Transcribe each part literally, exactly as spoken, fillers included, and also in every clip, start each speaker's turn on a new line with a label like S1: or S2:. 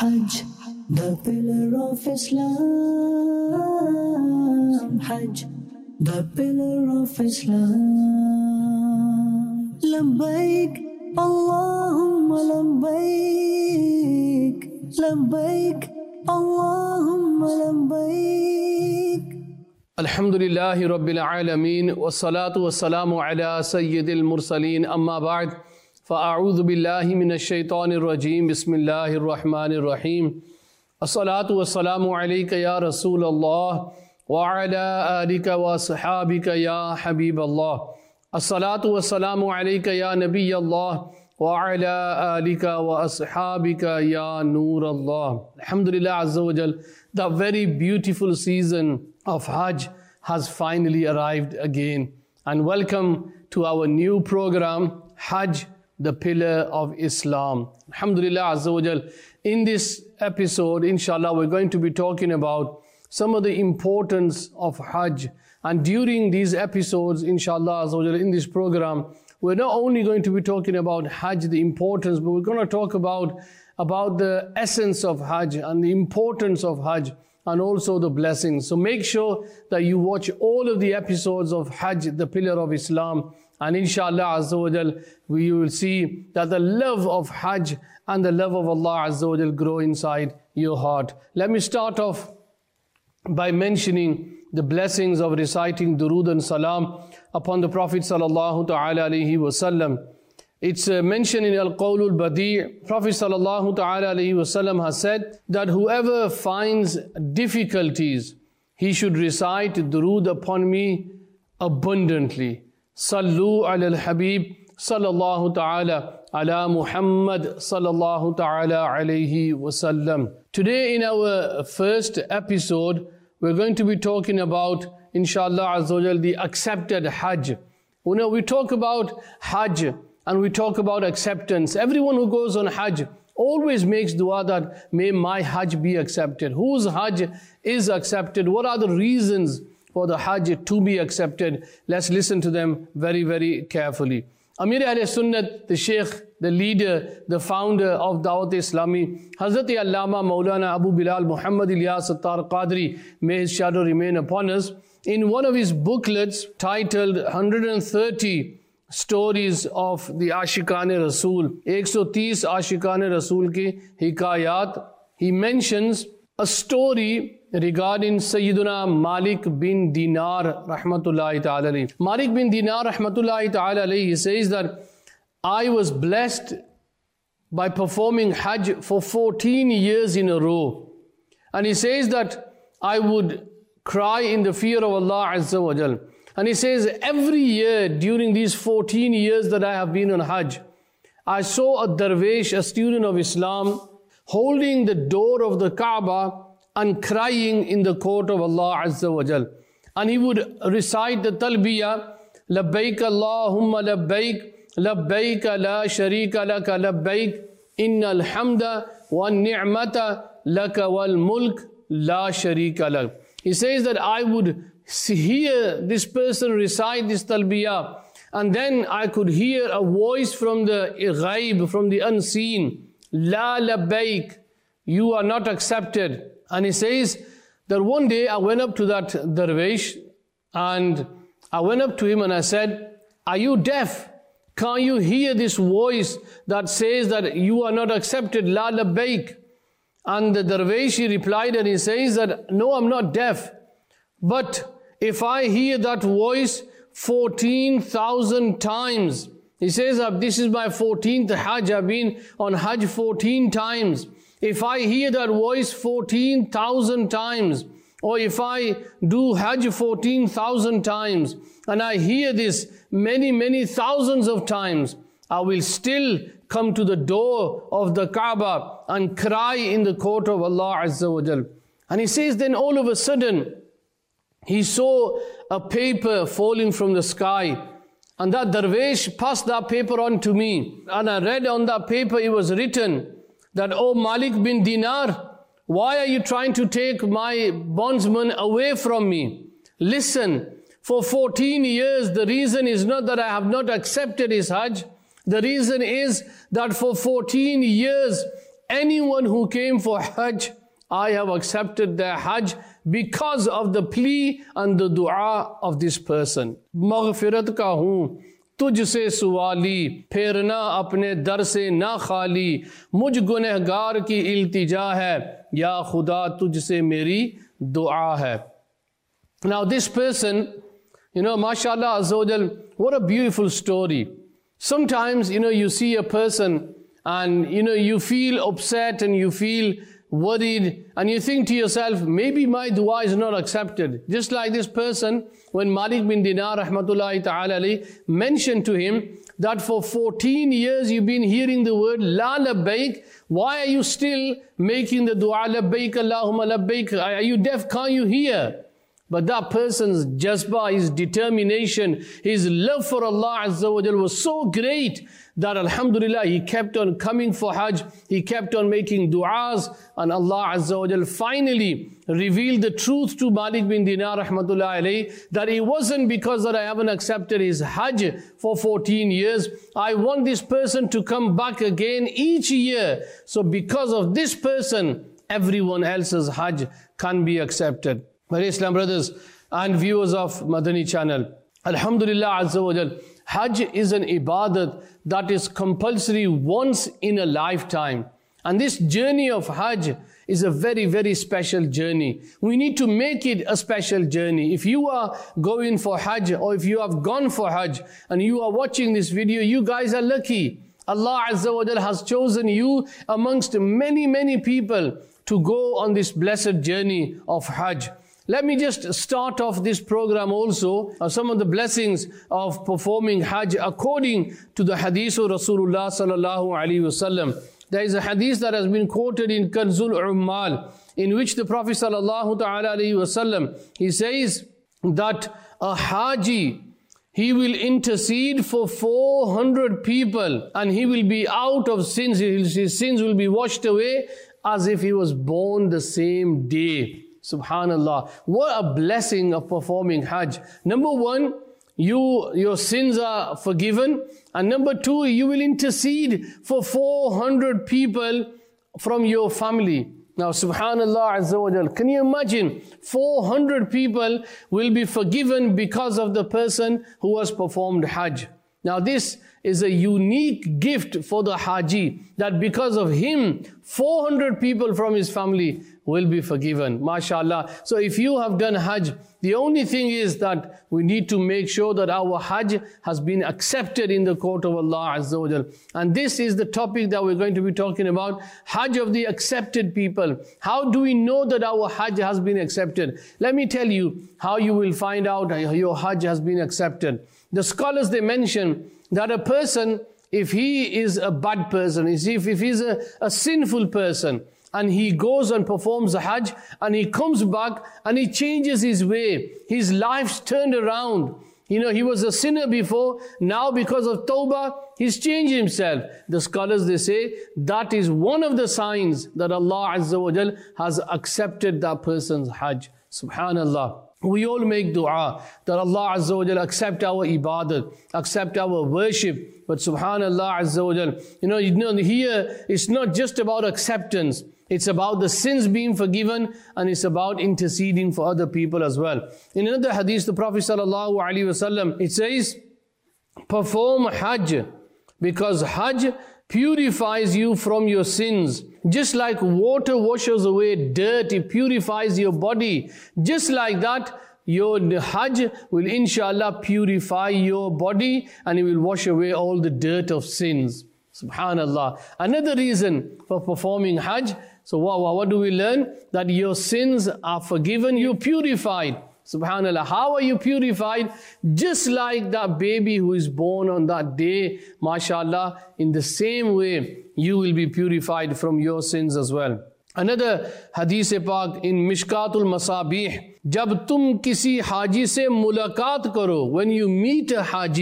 S1: Hajj, the pillar of Islam. Hajj, the pillar of Islam. Labbaik, Allahumma labbaik. Labbaik, Allahumma labbaik.
S2: Alhamdulillahi Rabbil Alameen, wassalatu wassalamu ala Sayyidil Mursaleen, amma ba'd. فأعوذ بالله من الشيطان الرجيم بسم الله الرحمن الرحيم الصلاة والسلام عليك يا رسول الله وعلى آلك وصحابك يا حبيب الله الصلاة والسلام عليك يا نبي الله وعلى آلك وأصحابك يا نور الله. Alhamdulillah Azza wa Jal, the very beautiful season of Hajj has finally arrived again. And welcome to our new program, Hajj, the pillar of Islam. Alhamdulillah Azza wa Jal. In this episode, inshallah, we're going to be talking about some of the importance of Hajj. And during these episodes, inshallah Azza wa Jal, in this program, we're not only going to be talking about Hajj, the importance, but we're going to talk about, about the essence of Hajj and the importance of Hajj and also the blessings. So make sure that you watch all of the episodes of Hajj, the pillar of Islam. And inshallah Azza wa Jal, we will see that the love of Hajj and the love of Allah Azza wa Jal grow inside your heart. Let me start off by mentioning the blessings of reciting Durood and Salam upon the Prophet sallallahu ta'ala alayhi wa sallam. It's uh, mentioned in Al-Qawlul Badi'. Prophet sallallahu ta'ala alayhi wa sallam has said that whoever finds difficulties, he should recite Durood upon me abundantly. Sallu ala al-Habib sallallahu ta'ala ala Muhammad sallallahu ta'ala alayhi wa sallam. Today in our first episode, we're going to be talking about, inshallah Azza wa Jal, the accepted Hajj. You know, we talk about Hajj and we talk about acceptance. Everyone who goes on Hajj always makes dua that may my Hajj be accepted. Whose Hajj is accepted? What are the reasons for the Hajj to be accepted? Let's listen to them very, very carefully. Amir Ahl Sunnat, the Sheikh, the leader, the founder of Dawat Islami, Hazrat Allama Maulana Abu Bilal Muhammad Ilyas Attar Qadri, may his shadow remain upon us, in one of his booklets titled one hundred thirty Stories of the Ashiqan-e Rasool, one hundred thirty Ashiqan-e Rasool ki hikayat, he mentions a story regarding Sayyiduna Malik bin Dinar rahmatullahi ta'ala alayhi. Malik bin Dinar rahmatullahi ta'ala alayhi, he says that I was blessed by performing Hajj for fourteen years in a row. And he says that I would cry in the fear of Allah Azza wa Jal. And he says every year during these fourteen years that I have been on Hajj, I saw a Darwish, a student of Islam, holding the door of the Kaaba and crying in the court of Allah Azza wa Jal. And he would recite the talbiyah, Labbaik Allahumma labbaik, labbaik la sharika laka labbaik, innal hamda wa ni'mata laka wal mulk la sharika lak. He says that I would hear this person recite this talbiyah, and then I could hear a voice from the ghaib, from the unseen, La labbaik, you are not accepted. And he says that one day I went up to that Darwish and I went up to him and I said, are you deaf? Can't you hear this voice that says that you are not accepted, La labbaik? And the Darwish, he replied and he says that, no, I'm not deaf. But if I hear that voice fourteen thousand times, he says that this is my fourteenth Hajj, I've been on Hajj fourteen times. If I hear that voice fourteen thousand times, or if I do Hajj fourteen thousand times, and I hear this many, many thousands of times, I will still come to the door of the Kaaba and cry in the court of Allah Azza wa Jal. And he says then all of a sudden, he saw a paper falling from the sky. And that Darwish passed that paper on to me. And I read on that paper, it was written that, oh Malik bin Dinar, why are you trying to take my bondsman away from me? Listen, for fourteen years, the reason is not that I have not accepted his Hajj. The reason is that for fourteen years, anyone who came for Hajj, I have accepted their Hajj because of the plea and the dua of this person. Maghfirat ka hoon, तुझसे सुवाली, फेरना अपने दर से ना खाली, मुझ गुनहगार की इल्तिजा है, या खुदा तुझसे मेरी दुआ है. Now this person, you know, mashallah azza wa jal, what a beautiful story. Sometimes, you know, you see a person and, you know, you feel upset and you feel worried and you think to yourself, maybe my dua is not accepted. Just like this person, when Malik bin Dinar rahmatullahi ta'ala alayhi mentioned to him that for fourteen years you've been hearing the word La labbaik, why are you still making the dua labbaik Allahumma labbaik? Are you deaf? Can't you hear? But that person's jazba, his determination, his love for Allah Azza wa Jal was so great that alhamdulillah he kept on coming for Hajj, he kept on making du'as, and Allah Azza wa Jal finally revealed the truth to Malik bin Dinar rahmatullahi alayhi, that it wasn't because that I haven't accepted his Hajj for fourteen years. I want this person to come back again each year. So because of this person, everyone else's Hajj can be accepted. My Islam brothers and viewers of Madani channel, alhamdulillah Azza wa Jal, Hajj is an ibadat that is compulsory once in a lifetime. And this journey of Hajj is a very, very special journey. We need to make it a special journey. If you are going for Hajj, or if you have gone for Hajj and you are watching this video, you guys are lucky. Allah Azza wa Jal has chosen you amongst many, many people to go on this blessed journey of Hajj. Let me just start off this program also of some of the blessings of performing Hajj according to the hadith of Rasulullah sallallahu alaihi wasallam. There is a hadith that has been quoted in Kanzul Ummal, in which the Prophet sallallahu ta'ala alaihi wasallam, he says that a Haji, he will intercede for four hundred people and he will be out of sins. His sins will be washed away as if he was born the same day. Subhanallah. What a blessing of performing Hajj. Number one, you, your sins are forgiven. And number two, you will intercede for four hundred people from your family. Now, Subhanallah Azza wa Jal, can you imagine? four hundred people will be forgiven because of the person who has performed Hajj. Now, this is a unique gift for the Haji, that because of him, four hundred people from his family will be forgiven. MashaAllah. So if you have done Hajj, the only thing is that we need to make sure that our Hajj has been accepted in the court of Allah Azza wa Jal. And this is the topic that we're going to be talking about, Hajj of the accepted people. How do we know that our Hajj has been accepted? Let me tell you how you will find out your Hajj has been accepted. The scholars, they mention that a person, if he is a bad person, if, if he's a, a sinful person, and he goes and performs the Hajj, and he comes back and he changes his way, his life's turned around. You know, he was a sinner before, now because of Tawbah, he's changed himself. The scholars, they say, that is one of the signs that Allah Azza wa Jal has accepted that person's Hajj. Subhanallah. We all make dua that Allah Azza wa Jal accept our ibadat, accept our worship. But Subhanallah Azza wa Jal, you know, you know, here it's not just about acceptance. It's about the sins being forgiven, and it's about interceding for other people as well. In another hadith, the Prophet sallallahu alaihi wasallam, it says, perform Hajj, because Hajj purifies you from your sins. Just like water washes away dirt, it purifies your body. Just like that, your Hajj will inshallah purify your body, and it will wash away all the dirt of sins. Subhanallah. Another reason for performing Hajj, so what, what do we learn? That your sins are forgiven, you're purified. Subhanallah. How are you purified? Just like that baby who is born on that day, mashallah, in the same way, you will be purified from your sins as well. Another hadith pak in Mishkatul Masabih, jab tum kisi haji se mulaqat karo, when you meet a haji,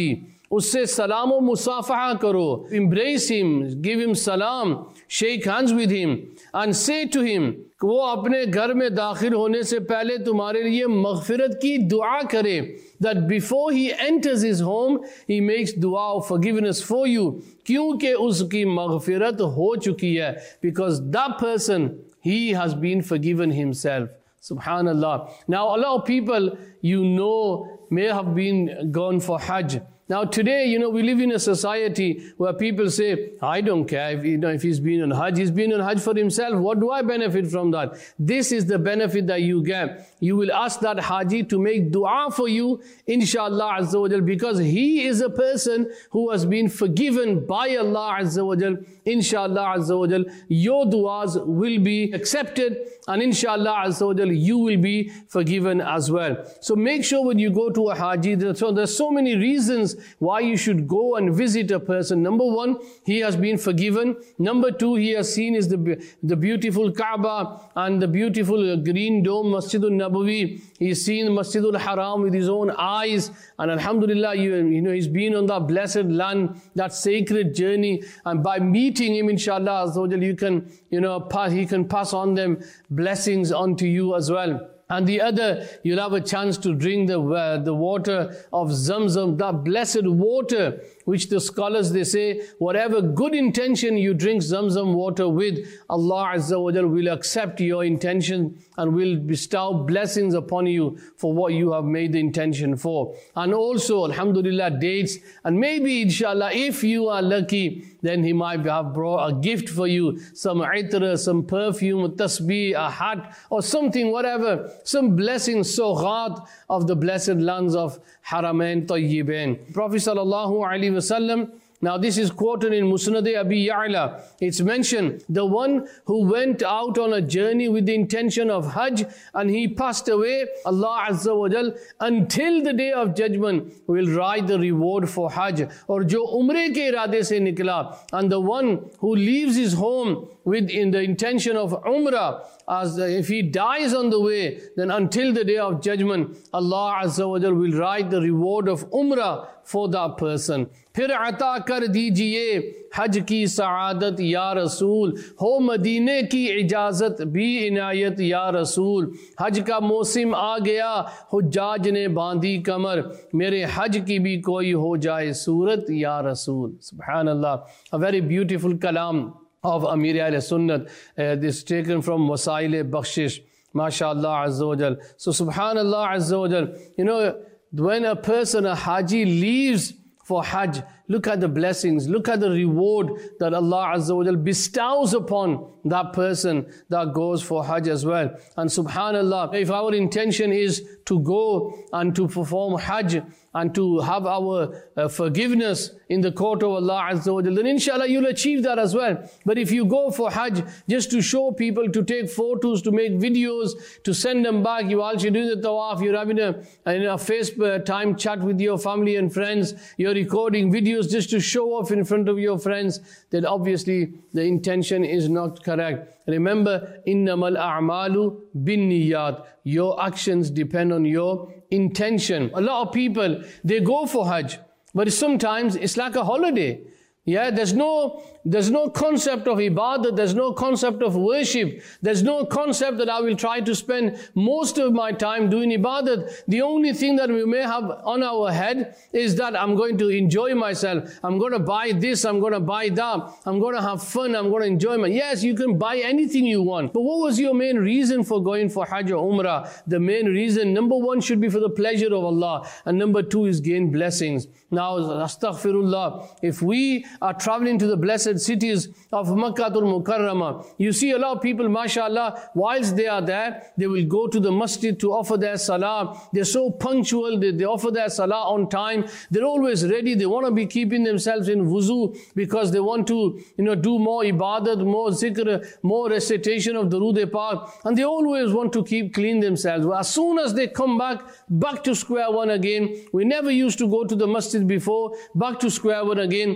S2: उससे सलाम व मुसाफहा करो. Embrace him, give him salam, shake hands with him and say to him, वो अपने घर में दाखिल होने से पहले तुम्हारे लिए मग़फ़िरत की दुआ करे. That before he enters his home, he makes dua of forgiveness for you. क्योंकि उसकी मग़फ़िरत हो चुकी है. Because that person, he has been forgiven himself. Subhanallah. Now a lot of people, you know, may have been gone for Hajj. Now today, you know, we live in a society where people say, I don't care if, you know, if he's been on Hajj, he's been on Hajj for himself. What do I benefit from that? This is the benefit that you get. You will ask that Haji to make dua for you, inshallah Azza wa Jal, because he is a person who has been forgiven by Allah Azza wa Jal. Inshallah Azza wa Jal, your duas will be accepted, and inshallah Azza wa Jal, you will be forgiven as well. So make sure when you go to a Haji, so there's so many reasons why you should go and visit a person. Number one, he has been forgiven. Number two, he has seen is the, the beautiful Kaaba and the beautiful green dome Masjidul Nabawi. He's seen Masjidul Haram with his own eyes. And alhamdulillah, you, you know, he's been on that blessed land, that sacred journey. And by meeting him, inshallah, you can, you know, pass, he can pass on them blessings onto you as well. And the other, you'll have a chance to drink the, uh, the water of Zamzam, that blessed water, which the scholars, they say, whatever good intention you drink Zamzam water with, Allah Azza wa Jal will accept your intention and will bestow blessings upon you for what you have made the intention for. And also, alhamdulillah, dates, and maybe inshallah, if you are lucky, then he might have brought a gift for you, some itra, some perfume, a tasbih, a hat, or something, whatever, some blessings, soghat of the blessed lands of Haramain Tayyibain. Prophet sallallahu alaihi wasallam, now this is quoted in Musnad Abi Ya'la. It's mentioned, the one who went out on a journey with the intention of Hajj and he passed away, Allah Azza wa Jal, until the day of judgment will write the reward for Hajj. Or jo umre ke irade se nikla, and the one who leaves his home with in the intention of Umrah, as if he dies on the way, then until the day of judgment, Allah Azza wa Jal will write the reward of Umrah for that person. फिर अता कर दीजिए हज की सआदत या रसूल, हो मदीने की इजाज़त भी इनायत या रसूल. हज का मौसम आ गया, हुज्जाज ने बांधी कमर, मेरे हज की भी कोई हो जाए सूरत या रसूल. Subhanallah, a very beautiful kalam of Amir Ahl-Sunnat. Uh, this is taken from Wasail Bakhshish. MashaAllah Azza wa Jal. So Subhanallah Azza wa Jal, you know, when a person, a Haji, leaves for Hajj, look at the blessings, look at the reward that Allah Azza wa Jal bestows upon that person that goes for Hajj as well. And subhanallah, if our intention is to go and to perform Hajj and to have our uh, forgiveness in the court of Allah Azza wa Jal, then inshallah you'll achieve that as well. But if you go for Hajj just to show people, to take photos, to make videos, to send them back, you also do the tawaf, you're having a, a FaceTime chat with your family and friends, you're recording videos just to show off in front of your friends, then obviously the intention is not correct. Remember, innamal a'malu bin niyat. Your actions depend on your intention. A lot of people, they go for Hajj, but sometimes it's like a holiday. Yeah, there's no, there's no concept of ibadah, there's no concept of worship, there's no concept that I will try to spend most of my time doing ibadah. The only thing that we may have on our head is that I'm going to enjoy myself, I'm going to buy this, I'm going to buy that, I'm going to have fun, I'm going to enjoy my... Yes, you can buy anything you want, but what was your main reason for going for Hajj or Umrah? The main reason, number one, should be for the pleasure of Allah, and number two is gain blessings. Now, astaghfirullah, if we are traveling to the blessed cities of Makkah al-Mukarramah, you see a lot of people, mashallah, whilst they are there, they will go to the masjid to offer their salah. They're so punctual, they, they offer their salah on time. They're always ready. They want to be keeping themselves in wuzu because they want to, you know, do more ibadat, more zikr, more recitation of Durood Pak, and they always want to keep clean themselves. Well, as soon as they come back, back to square one again, we never used to go to the masjid before, back to square one again, have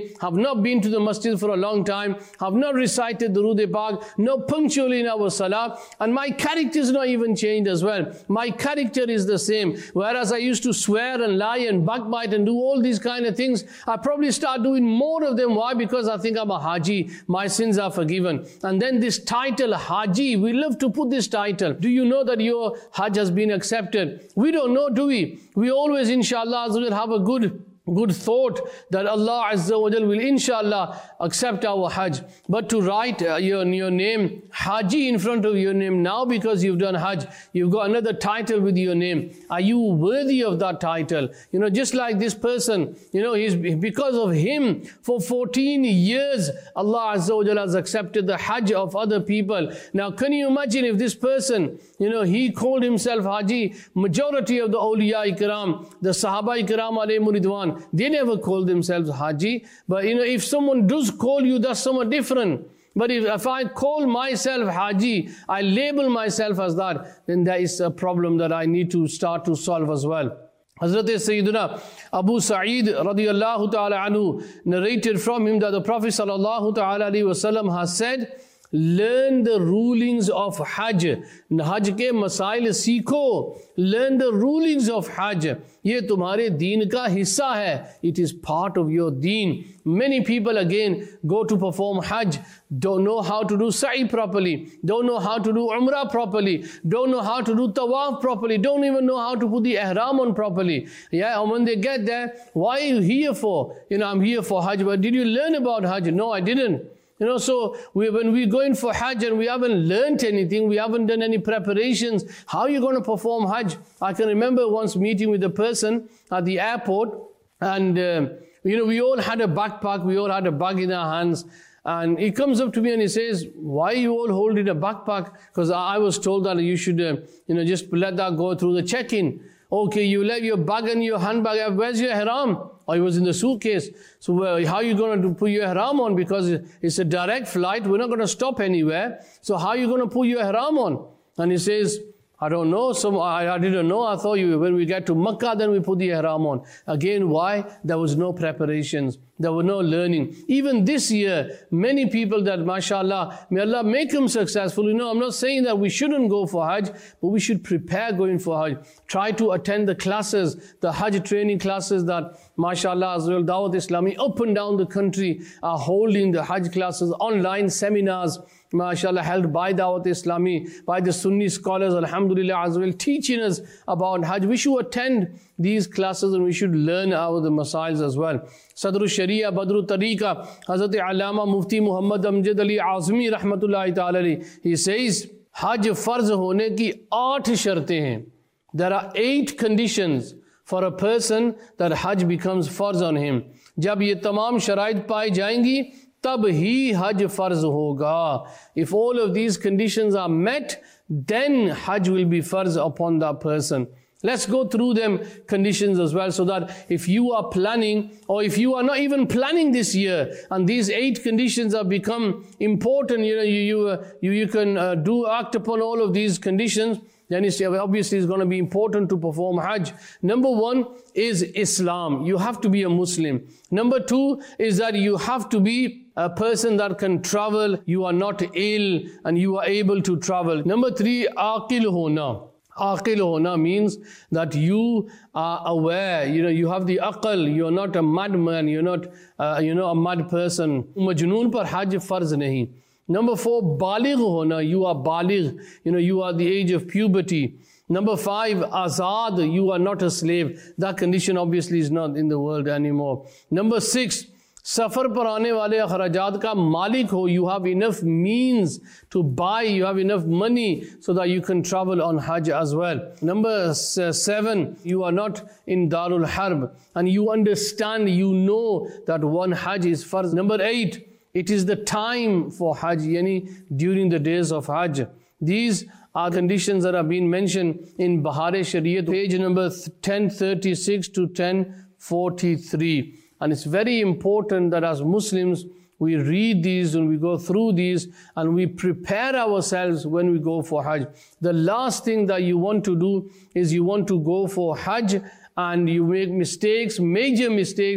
S2: not been to the masjid for a long time, have not recited Durood Pak, not punctually in our salah, and my character is not even changed as well. My character is the same. Whereas I used to swear and lie and backbite and do all these kind of things, I probably start doing more of them. Why? Because I think I'm a Haji, my sins are forgiven. And then this title, Haji, we love to put this title. Do you know that your Hajj has been accepted? We don't know, do we? We always, inshallah, have a good Good thought that Allah Azza wa Jal will inshallah accept our Hajj. But to write uh, your, your name Haji in front of your name now because you've done Hajj, you've got another title with your name. Are you worthy of that title? You know, just like this person, you know, he's because of him for fourteen years, Allah Azza wa Jal has accepted the Hajj of other people. Now, can you imagine if this person, you know, he called himself Haji, majority of the awliya ikram, the Sahaba ikram alayhimu ridwan, they never call themselves Haji. But you know, if someone does call you, that's somewhat different. But if, if I call myself Haji, I label myself as that, then there is a problem that I need to start to solve as well. Hazrat Sayyidina Abu Sa'id radiyallahu ta'ala anhu narrated from him that the Prophet sallallahu ta'ala alayhi wasallam has said, learn the rulings of Hajj. Hajj ke masail seekho. Learn the rulings of Hajj. Ye tumhare deen ka hissa hai. It is part of your deen. Many people again go to perform Hajj, don't know how to do sa'i properly, don't know how to do umrah properly, don't know how to do tawaf properly, don't even know how to put the ihram on properly. Yeah, and when they get there, why are you here for? You know, I'm here for Hajj, but did you learn about Hajj? No, I didn't. You know, so we, when we go in for Hajj and we haven't learned anything, we haven't done any preparations, how are you going to perform Hajj? I can remember once meeting with a person at the airport, and uh, you know, we all had a backpack, we all had a bag in our hands, and he comes up to me and he says, why are you all holding a backpack? Because I was told that you should, uh, you know, just let that go through the check-in. Okay, you let your bag and your handbag, where's your ihram? Oh, it was in the suitcase. So well, how are you going to put your ihram on? Because it's a direct flight, we're not going to stop anywhere. So how are you going to put your ihram on? And he says, I don't know, some, I, I didn't know, I thought you, when we get to Makkah, then we put the ihram on. Again, why? There was no preparations, there was no learning. Even this year, many people that, mashallah, may Allah make them successful. You know, I'm not saying that we shouldn't go for Hajj, but we should prepare going for Hajj. Try to attend the classes, the Hajj training classes that, mashallah, as well, Dawat Islami up and down the country are holding the Hajj classes, online seminars, mashallah, held by Dawat Islami, by the Sunni scholars, alhamdulillah, as well, teaching us about Hajj. We should attend these classes and we should learn out the masails as well. Sadr Sharia, Badru Tariqa, Hazrat Allama Mufti Muhammad Amjad Ali Azmi Rahmatullahi Ta'ala, he says, Hajj farz hone ki eight shartein hain. There are eight conditions for a person that Hajj becomes farz on him. Jab ye tamam sharait pai jayengi, tab hi Hajj farz hoga. If all of these conditions are met, then Hajj will be farz upon that person. Let's go through them conditions as well, so that if you are planning, or if you are not even planning this year, and these eight conditions have become important, you know, you you uh, you, you can uh, do act upon all of these conditions, then it's obviously it's going to be important to perform Hajj. Number one is Islam. You have to be a Muslim. Number two is that you have to be a person that can travel. You are not ill and you are able to travel. Number three, aqil hona. Aqil hona means that you are aware, you know, you have the aql, you're not a madman, you're not, uh, you know, a mad person. Majnoon par Hajj farz nahi. Number four, baligh hona, you are baligh, you know, you are the age of puberty. Number five, azad, you are not a slave. That condition obviously is not in the world anymore. Number six, safar par aane wale akhrajat ka malik ho, you have enough means to buy, you have enough money so that you can travel on Hajj as well. Number seven, you are not in Darul Harb and you understand, you know that one Hajj is farz. Number eight, it is the time for Hajj, yani during the days of Hajj. These are conditions that have been mentioned in Bahar-e Shariat, page number ten thirty-six to ten forty-three. And it's very important that as Muslims, we read these and we go through these and we prepare ourselves when we go for Hajj. The last thing that you want to do is you want to go for Hajj and you make mistakes, major mistakes,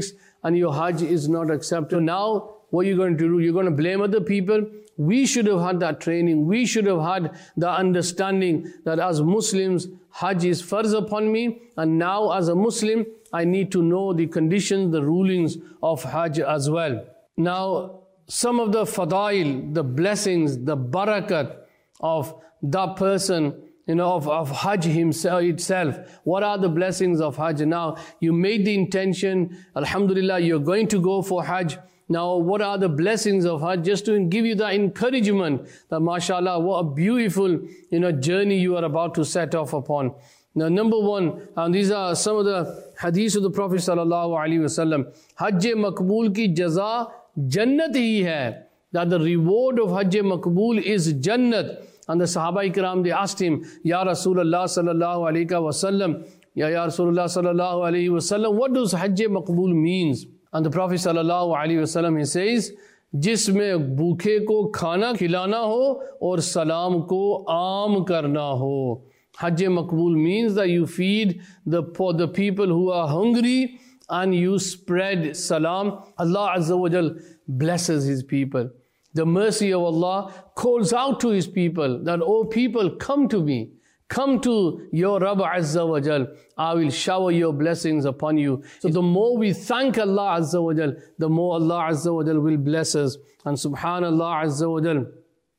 S2: and your Hajj is not accepted. So now, what are you going to do? You're going to blame other people? We should have had that training. We should have had the understanding that as Muslims, Hajj is farz upon me, and now as a Muslim, I need to know the conditions, the rulings of Hajj as well. Now, some of the fadail, the blessings, the barakat of that person, you know, of, of Hajj himself itself. What are the blessings of Hajj? Now, you made the intention, alhamdulillah, you're going to go for Hajj. Now, what are the blessings of Hajj? Just to give you the encouragement that, mashallah, what a beautiful, you know, journey you are about to set off upon. Now, number one, and these are some of the hadiths of the Prophet sallallahu alaihi wasallam. Hajj Maqbool ki jaza Jannat hi hai. That the reward of Hajj Maqbool is Jannat. And the Sahaba Ikram, they asked him, Ya Rasulullah sallallahu alaihi wasallam, Ya Ya Rasulullah sallallahu alaihi wasallam, what does Hajj Maqbool means? And the Prophet sallallahu alaihi wasallam, he says, जिसमें भूखे को खाना खिलाना हो और सलाम को आम करना हो. Hajj Maqbool means that you feed the poor, the people who are hungry, and you spread salam. Allah Azza wa Jal blesses His people. The mercy of Allah calls out to His people that, oh people, come to me. Come to your Rabb Azza wa Jal. I will shower your blessings upon you. So the more we thank Allah Azza wa Jal, the more Allah Azza wa Jal will bless us. And subhanallah Azza wa Jal,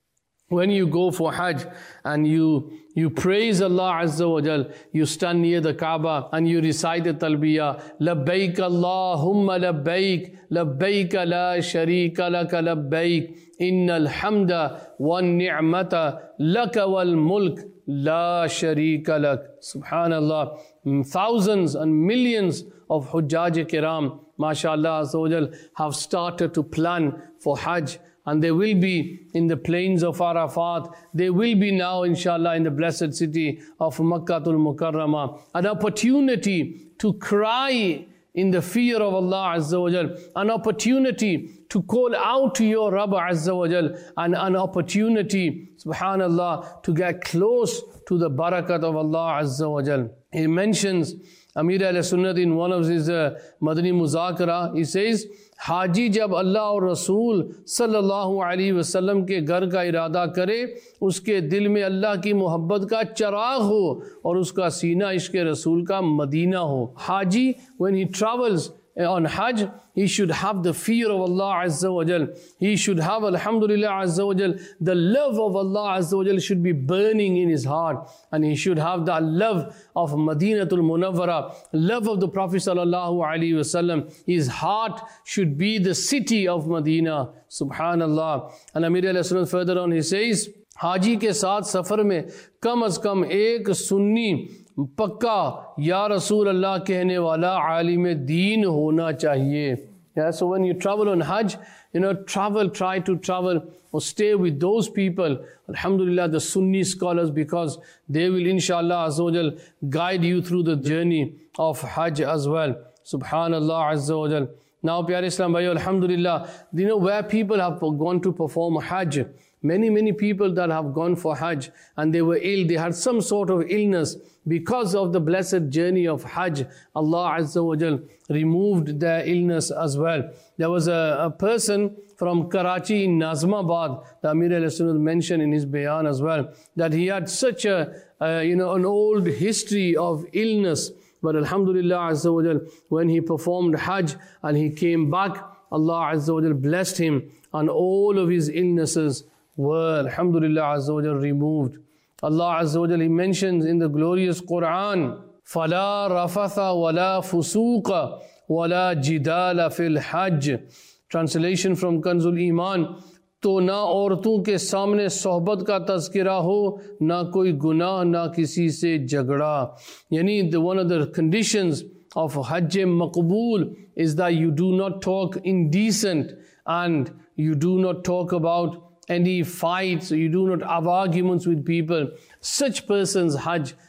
S2: when you go for Hajj and you you praise Allah Azza wa Jal, you stand near the Kaaba and you recite the talbiyah, Labbaik Allahumma labbaik, labbaik la sharika laka labbaik, innal hamda wan ni'mata laka wal mulk la sharika lak. Subhanallah, thousands and millions of Hujjaj Kiram, mashallah Azza wa Jal, have started to plan for Hajj. And they will be in the plains of Arafat. They will be now, inshallah, in the blessed city of Makkatul Mukarramah. An opportunity to cry in the fear of Allah Azza wa Jal. An opportunity to call out to your Rabb Azza wa Jal. And an opportunity, subhanallah, to get close to the barakat of Allah Azza wa Jal. He mentions, Amir al-Sunnat in one of his uh, Madani Muzakara, he says, हाजी जब अल्लाह और रसूल सल्लल्लाहु अलैहि वसल्लम के घर का इरादा करे, उसके दिल में अल्लाह की मोहब्बत का चिराग हो और उसका सीना इश्क़ रसूल का मदीना हो. हाजी, when he travels on Hajj, he should have the fear of Allah Azza wa Jal. He should have, alhamdulillah Azza wa Jal, the love of Allah Azza wa Jal should be burning in his heart. And he should have that love of Madinatul Munawwara, love of the Prophet sallallahu alaihi wasallam. His heart should be the city of Medina. Subhanallah. And Amir al-Sunnat further on, he says, हाजी के साथ सफ़र में कम अज़ कम एक सुन्नी पक्का या रसूल अल्लाह कहने वाला आलिम दीन होना चाहिए. Yeah, so when you travel on Hajj, you know, travel, try to travel or stay with those people, alhamdulillah, the Sunni scholars, because they will, inshallah, Azza wa Jal, guide you through the journey of Hajj as well. Subhanallah Azza wa Jal. Now, Pyare Islam Bhaiyo, alhamdulillah, you know, where people have gone to perform Hajj, many, many people that have gone for Hajj and they were ill, they had some sort of illness. Because of the blessed journey of Hajj, Allah Azza wa Jal removed their illness as well. There was a, a person from Karachi in Nazmabad, the Amir al-Sunnat mentioned in his bayan as well, that he had such a, uh, you know, an old history of illness. But alhamdulillah Azza wa Jal, when he performed Hajj and he came back, Allah Azza wa Jal blessed him and all of his illnesses were, alhamdulillah Azza wa Jal, removed. Allah Azza wa Jal, He mentions in the glorious Quran, فَلَا رَفَثَ وَلَا فُسُوقَ وَلَا جِدَالَ فِي الْحَجِّ. Translation from Kanzul Iman, तो ना औरतों के सामने सोहबत का तज़किरा हो, ना कोई गुनाह, ना किसी से झगड़ा. यानी the one of the conditions of Hajj Maqbool is that you do not talk indecent and you do not talk about any fights, you do not have arguments with people. Such persons Hajj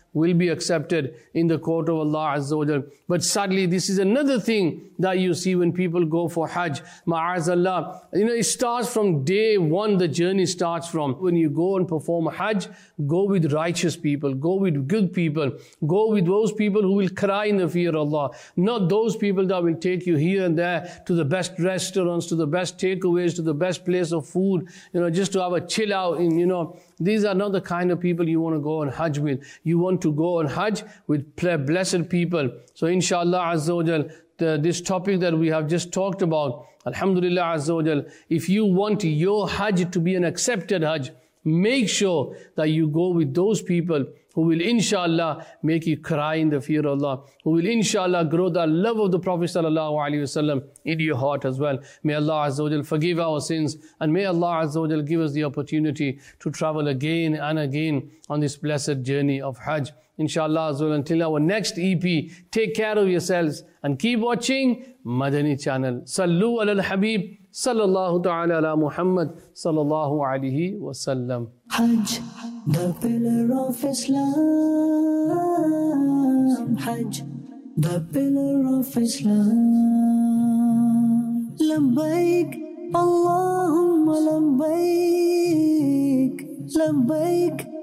S2: will be accepted in the court of Allah Azza wa Jal. But sadly, this is another thing that you see when people go for Hajj. Ma'azallah. You know, it starts from day one, the journey starts from. When you go and perform Hajj, go with righteous people, go with good people, go with those people who will cry in the fear of Allah. Not those people that will take you here and there to the best restaurants, to the best takeaways, to the best place of food, you know, just to have a chill out in, you know. These are not the kind of people you want to go on Hajj with. You want to go on Hajj with blessed people. So inshallah Azza wa Jal, the, this topic that we have just talked about, Alhamdulillah Azza wa Jal, if you want your Hajj to be an accepted Hajj, make sure that you go with those people who will inshallah make you cry in the fear of Allah, who will inshallah grow the love of the Prophet sallallahu alaihi wasallam in your heart as well. May Allah Azza wa Jal forgive our sins, and may Allah Azza wa Jal give us the opportunity to travel again and again on this blessed journey of Hajj. Inshallah Azza wa Jal, until our next E P, take care of yourselves and keep watching Madani channel. Sallu ala al-Habib sallallahu ta'ala ala Muhammad sallallahu alaihi wasallam.
S1: Hajj, the pillar of Islam. Hajj, the pillar of Islam. Labbaik, Allahumma labbaik, labbaik.